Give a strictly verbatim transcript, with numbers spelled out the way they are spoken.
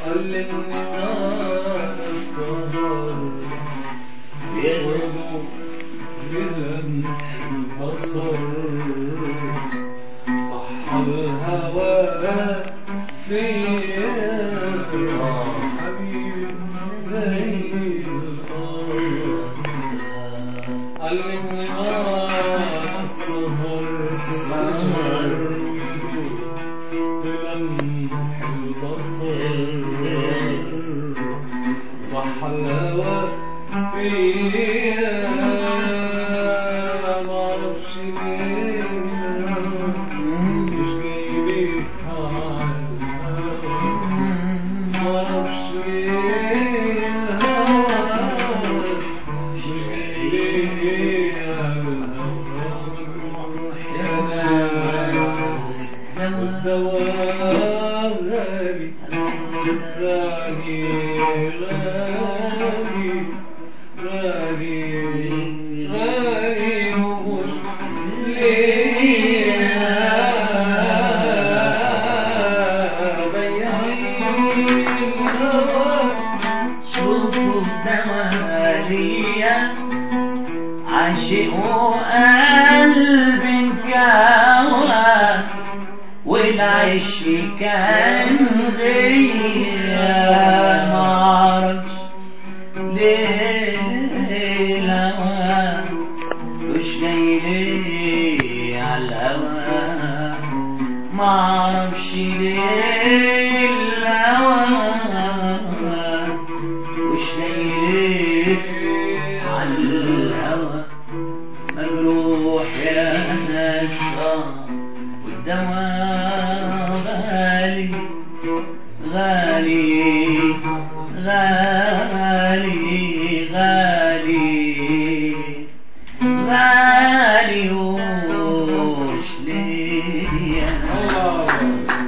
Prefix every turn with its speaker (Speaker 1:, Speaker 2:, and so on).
Speaker 1: علمني ما السهر يغدو بلمح البصر صح الهوى فيا حبيبي زي الأرض علمني ما السهر سهر بلمح البصر صح الهوى فيا معرفش ليه مش جايبي معرفش ليه مش جايبي يا ناس والدواء غالي غالي غالي غالي غالي ومش ليه بياعين الهوى
Speaker 2: شوفوا الدوالية عاشقوا قلب انكوى والعيش كان غير معرفش ليه الهوى مش جاي عالهوى معرفش ليه الهوى مش جاي عالهوى مجروح يا ناس والدواء غالي غالي غالي غالي غالي وش ليه
Speaker 1: الله